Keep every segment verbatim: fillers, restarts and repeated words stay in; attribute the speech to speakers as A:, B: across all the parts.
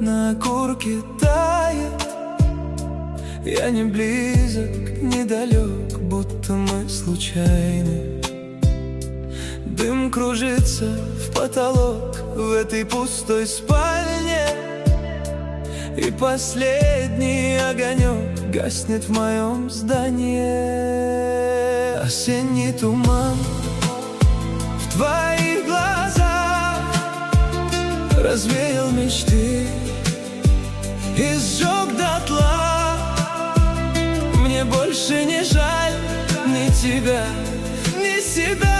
A: на окурке тает. Я не близок, не далек, будто мы случайны. Дым кружится в потолок в этой пустой спальне, и последний огонек гаснет в моем здании. Осенний туман в твоих глазах развеял мечты и сжег дотла. Мне больше не жаль ни тебя, ни себя.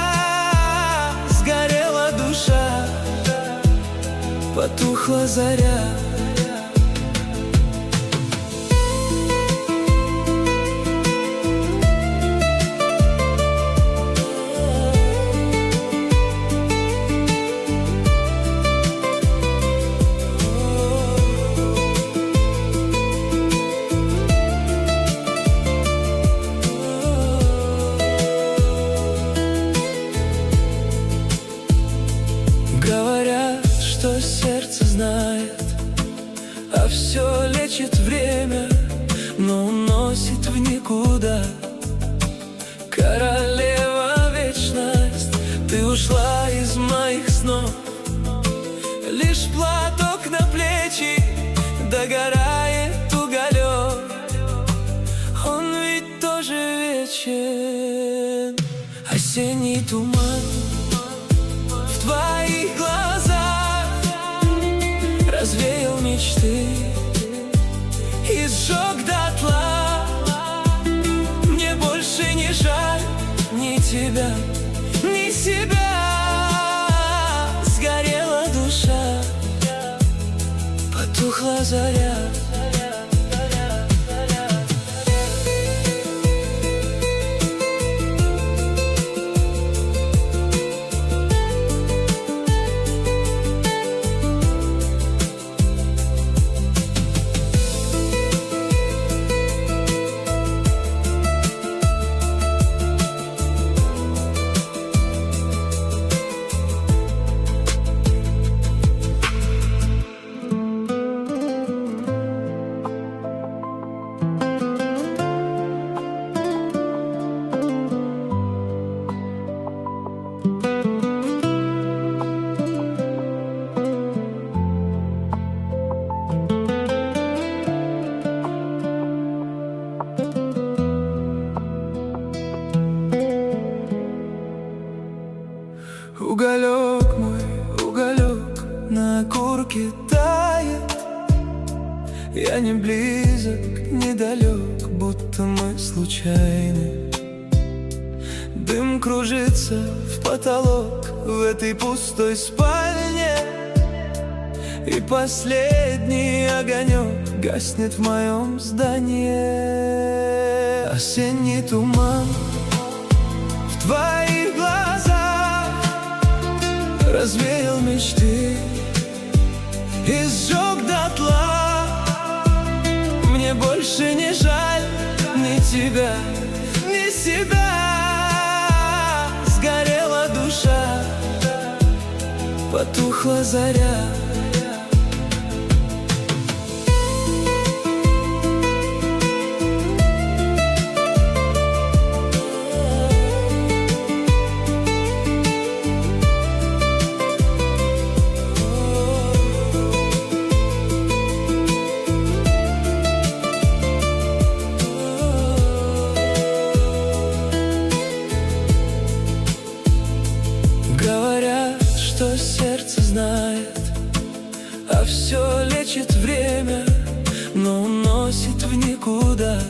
A: Сгорела душа, потухла заря. Говорят, что сердце знает, а все лечит время, но уносит в никуда. Королева вечность, ты ушла из моих снов. Лишь платок на плечи, догорает уголек. Он ведь тоже вечен. Осенний туман в твоих глазах развеял мечты и сжег дотла. Мне больше не жаль ни тебя, ни себя. Сгорела душа, потухла заря. Уголек мой, уголек на окурке тает. Я не близок, не далек, будто мы случайны. Дым кружится в потолок в этой пустой спальне, и последний огонек гаснет в моем здании. Осенний туман в твоих глазах развеял мечты и сжег дотла. Мне больше не жаль ни тебя, ни себя. Сгорела душа, потухла заря. Говорят, что сердце знает, а все лечит время, но уносит в никуда.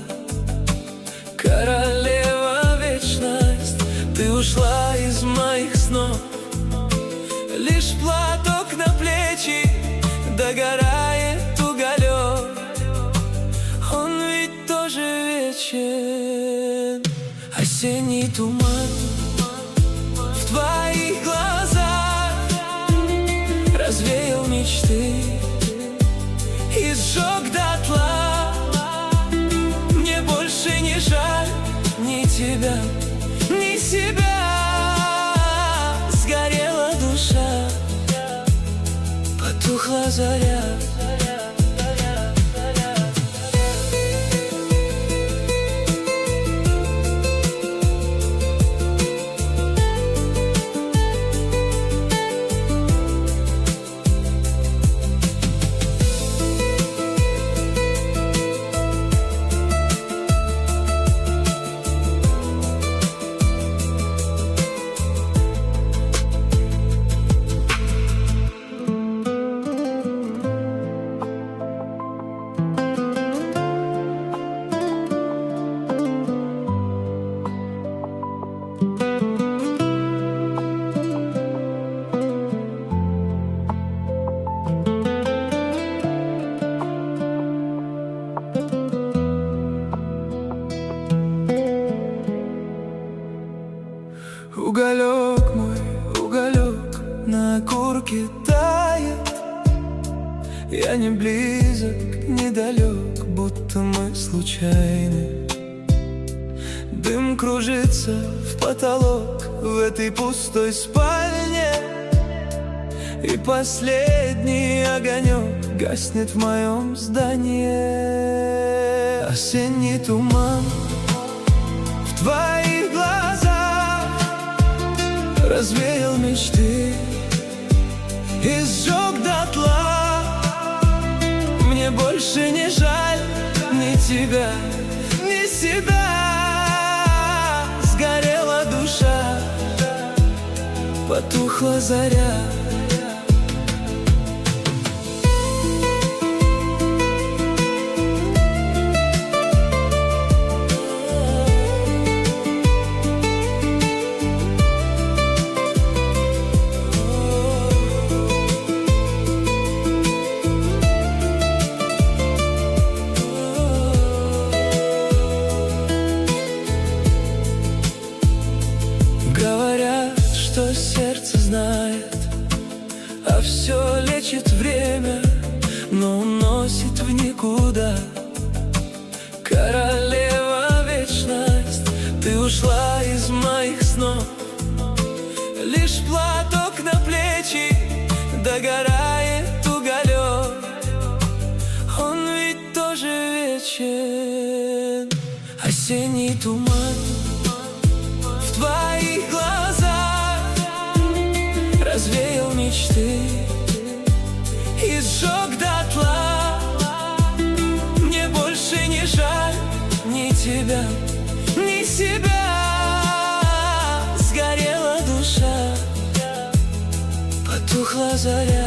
A: Королева вечность, ты ушла из моих снов. Лишь платок на плечи, догорает уголек. Он ведь тоже вечен. Осенний туман в твоих глазах развеял мечты и сжег дотла. Мне больше не жаль ни тебя, ни себя. Сгорела душа, потухла потухла заря. Уголек мой, уголек на окурке тает. Я не близок, не далек, будто мы случайны. Дым кружится в потолок в этой пустой спальне, и последний огонек гаснет в моем здании. Осенний туман в твоих глазах развеял мечты и сжег дотла. Мне больше не жаль ни тебя, ни себя. Сгорела душа, потухла заря. Говорят, что сердце знает, а все лечит время, но уносит в никуда. Королева вечность, ты ушла из моих снов. Лишь платок на плечи, догорает уголек. Он ведь тоже вечен. Осенний туман в твоих глазах развеял мечты и сжег дотла. Мне больше не жаль ни тебя, ни себя. Сгорела душа, потухла заря.